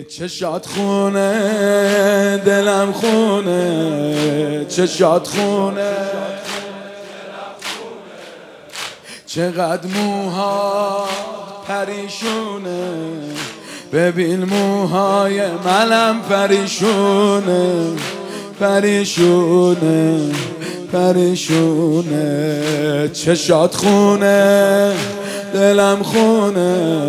چشات خونه دلم خونه، چشات خونه چقدر موها پریشونه، ببین موهای منم پریشونه، پریشونه پریشونه. چشات خونه دلم خونه،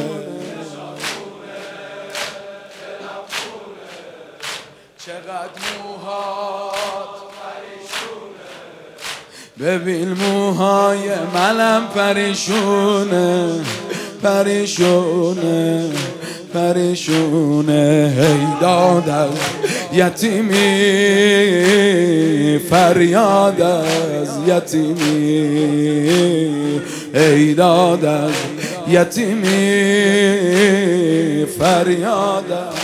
چقدر موهات پریشونه، ببین موهای منم پریشونه، پریشونه پریشونه. هی داد از یتیمی، فریاد از یتیمی، ای داد از یتیمی، فریاد از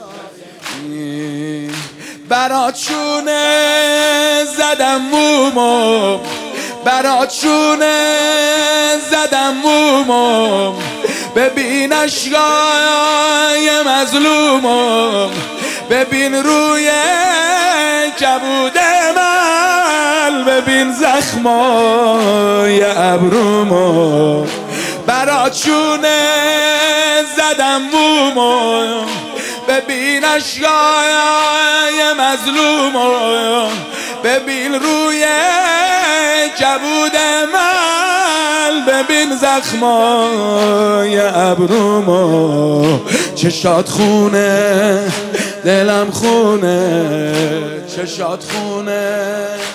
برات شونه زدم مومو، برات شونه زدم مومو، ببین اشکای مظلومو، ببین روی کبود من، ببین زخمای ابرومو، برات شونه زدم مومو، ببین اشکای مظلومو، ببین روی کبود من، ببین زخمای ابرومو. چشات خونه دلم خونه، چشات خونه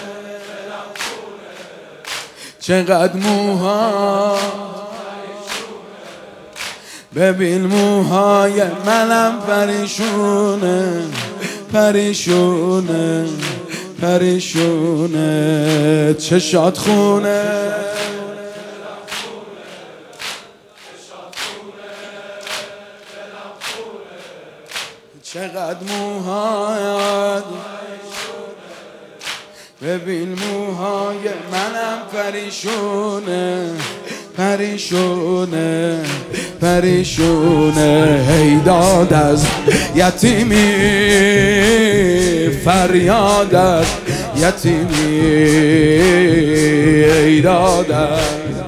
چقدر موها، ببین موهای منم پریشونه، پریشونه پریشونه. چشات خونه چقدر موهات، ببین موهای منم پریشونه، پریشونه پریشونه. هی داد از یتیمی، فریاد از یتیمی، ای داد از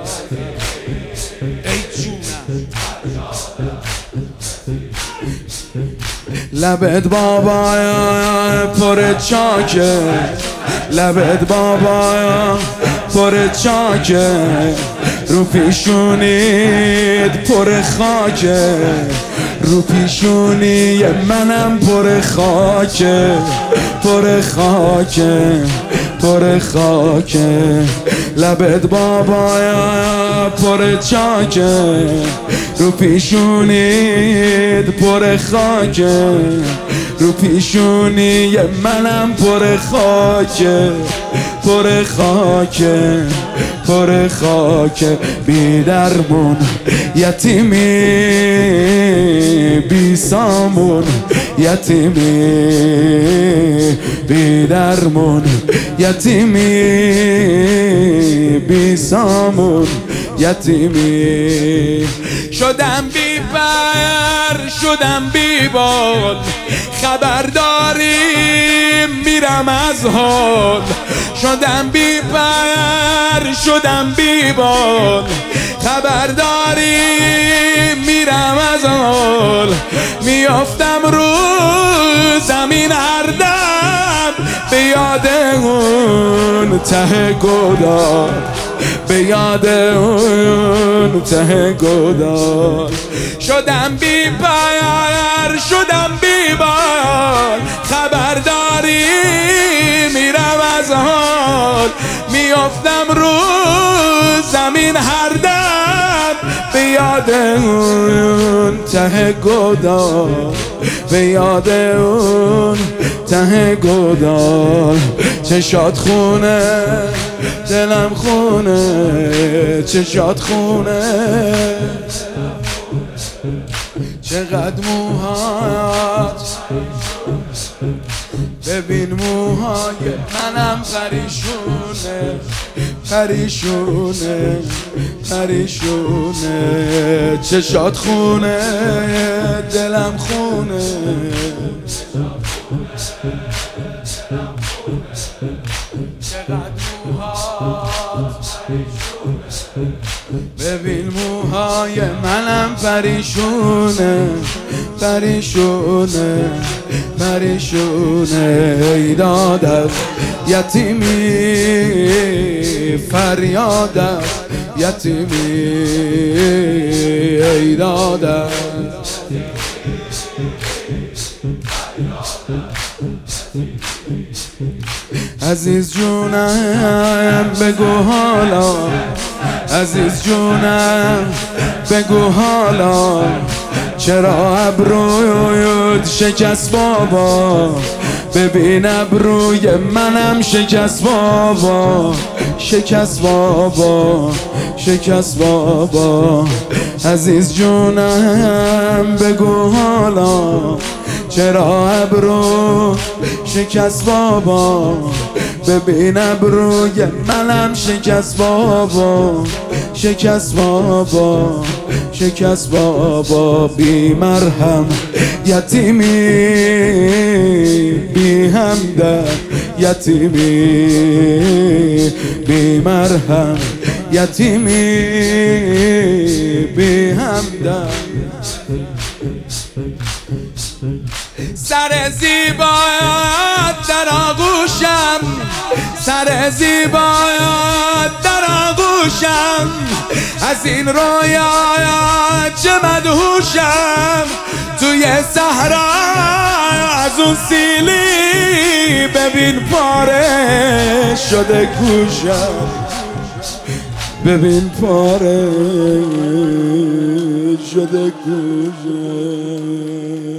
ای جونم. لبت بابا پر چاکه، لبت بابا پر چاکه، رو پیشونیت پر خاکه، رو پیشونی منم پر خاکه، پر خاکه پر خاکه. لبت بابا پر چاکه، رو پیشونیت پر خاکه، رو پیشونی منم پر خاکه، پر خاکه پر خاکه. بی درمون یتیمی، بی سامون یتیمی، بی درمون یتیمی، بی سامون یتیمی. شدم بی پر شدم بی بال، خبرداری میرم از حال. شدم بی پر شدم بی بال، خبرداری میرم از حال. میافتم رو زمین هر دم، به یاد اون ته گودال، به یاد اون ته گودال. شدم بی پر شدم بی بال، خبرداری میرم از حال. میافتم رو زمین هر دم، به یاد اون ته گودال، به یاد اون ته گودال. چشات خونه دلم خونه، چشات خونه چقدر موهات، ببین موهای منم پریشونه، پریشونه، پریشونه، چشات خونه دلم خونه، چقدر موهات، ببین موهای منم پریشونه، پریشونه، پریشونه، ای داد از یتیمی، فریاد از یتیمی، ای داد از عزیز جونم بگو حالا، عزیز جونم بگو حالا، چرا ابرویت شکست بابا، ببین ابروی منم شکست بابا، شکست بابا، شکست بابا، عزیز جونم بگو حالا، چرا ابرو شکست بابا، ببین ابروی منم شکست بابا، شکست بابا، شکست بابا، بی مرهم یتیمی، بی همدرد یتیمی، بی مرهم یتیمی، بی همدرد. سر زیبایت در آغوشم، سر زیبایت در آغوشم، از این رویات چه مدهوشم، توی صحرا از اون سیلی ببین پاره شده گوشم، ببین پاره شده گوشم.